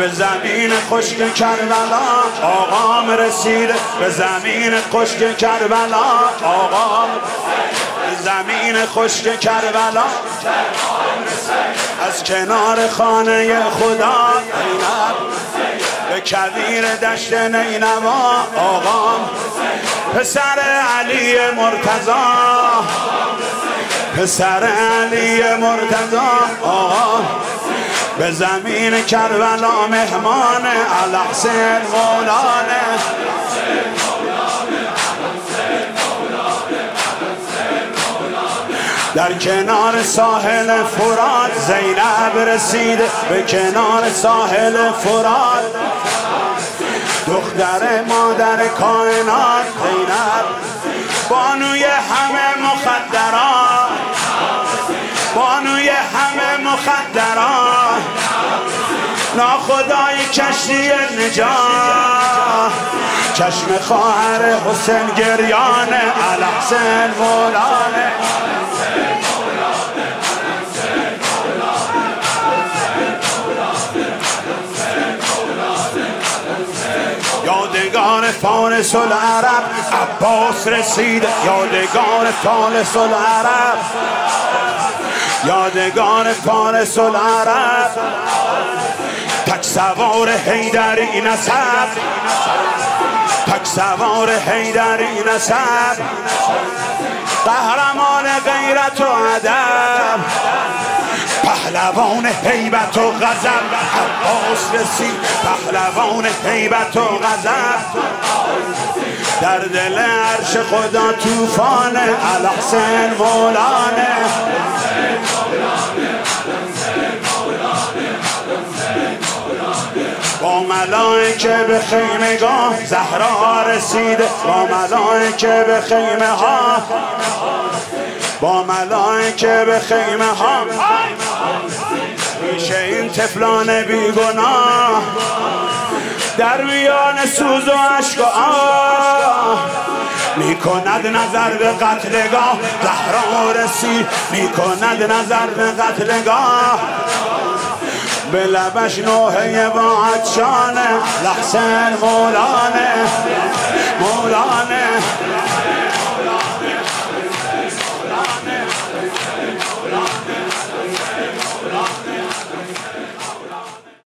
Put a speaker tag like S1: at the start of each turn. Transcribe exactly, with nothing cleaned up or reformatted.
S1: به زمین خشک کربلا آقام رسیده، به زمین خشک کربلا آقام، به زمین خشک کربلا از کنار خانه خدا به کویر دشت نینوا آقام، پسر علی مرتضی، پسر علی مرتضی آقام، به زمین کربلا مهمان الحسین مولانه، در کنار ساحل فرات زینب رسید، به کنار ساحل فرات دختر مادر کائنات زینب، بانوی همه مخدرات، بانوی همه مخدرات، ناخدای کشتی نجات، چشم خواهر حسین گریان الحسین مولانه، یادگار فارس العرب عباس رسید، یادگار فارس العرب، یادگار فارس العرب، تک سوار حیدری نسب، تک سوار حیدری نسب، قهرمان غیرت و ادب، پهلوان هیبت و غضب، عباس رسید پهلوان هیبت و غضب، در دل عرش خدا طوفان الحسین مولانه، با ملائکه به خیمگاه زهرا رسیده، با ملائکه به خیمه ها، با ملائکه به خیمه ها میشه این طفلان بیگناه در میان سوز و عشق و آه میکند نظر به قتلگاه، زهرا رسید میکند نظر به قتلگاه، به لبش نوحه با عطشانه الحسین مولانه، مولانه